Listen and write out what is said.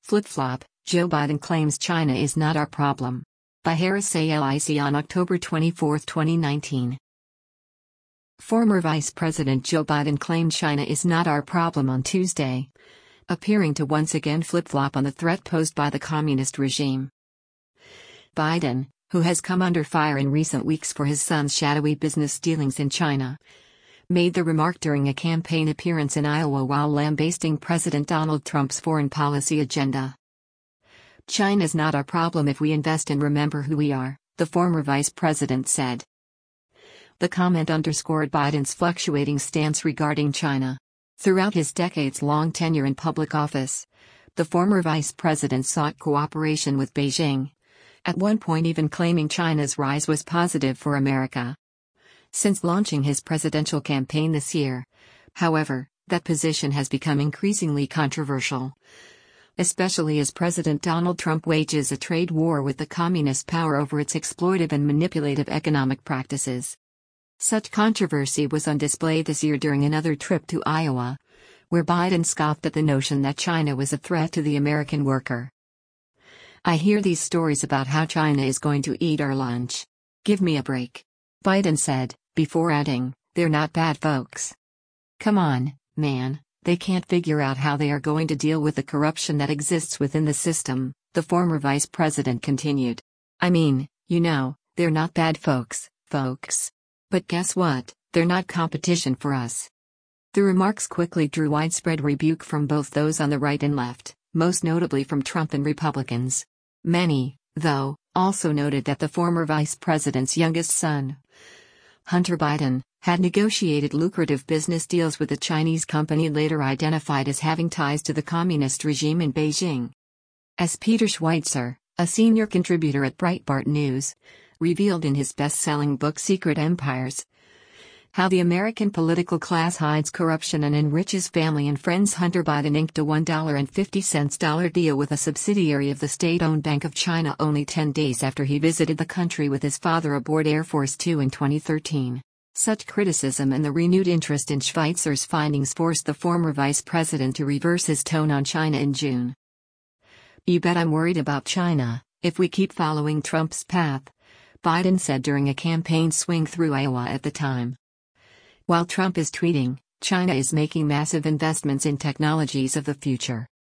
Flip-flop, Joe Biden claims China is not our problem. By Harris Alic on October 24, 2019. Former Vice President Joe Biden claimed China is not our problem on Tuesday, appearing to once again flip-flop on the threat posed by the communist regime. Biden, who has come under fire in recent weeks for his son's shadowy business dealings in China, made the remark during a campaign appearance in Iowa while lambasting President Donald Trump's foreign policy agenda. "China's not our problem if we invest and remember who we are," the former vice president said. The comment underscored Biden's fluctuating stance regarding China. Throughout his decades-long tenure in public office, the former vice president sought cooperation with Beijing, at one point even claiming China's rise was positive for America. Since launching his presidential campaign this year, however, that position has become increasingly controversial, especially as President Donald Trump wages a trade war with the communist power over its exploitive and manipulative economic practices. Such controversy was on display this year during another trip to Iowa, where Biden scoffed at the notion that China was a threat to the American worker. "I hear these stories about how China is going to eat our lunch. Give me a break," Biden said, before adding, "They're not bad folks. Come on, man, they can't figure out how they are going to deal with the corruption that exists within the system," the former vice president continued. "I mean, they're not bad folks. But guess what, they're not competition for us." The remarks quickly drew widespread rebuke from both those on the right and left, most notably from Trump and Republicans. Many, though, also noted that the former vice president's youngest son, Hunter Biden, had negotiated lucrative business deals with a Chinese company later identified as having ties to the communist regime in Beijing. As Peter Schweitzer, a senior contributor at Breitbart News, revealed in his best-selling book Secret Empires, How the American Political Class Hides Corruption and Enriches Family and Friends, Hunter Biden inked a $1.50 deal with a subsidiary of the state-owned Bank of China only 10 days after he visited the country with his father aboard Air Force Two in 2013. Such criticism and the renewed interest in Schweitzer's findings forced the former vice president to reverse his tone on China in June. "You bet I'm worried about China, if we keep following Trump's path," Biden said during a campaign swing through Iowa at the time. While Trump is tweeting, China is making massive investments in technologies of the future.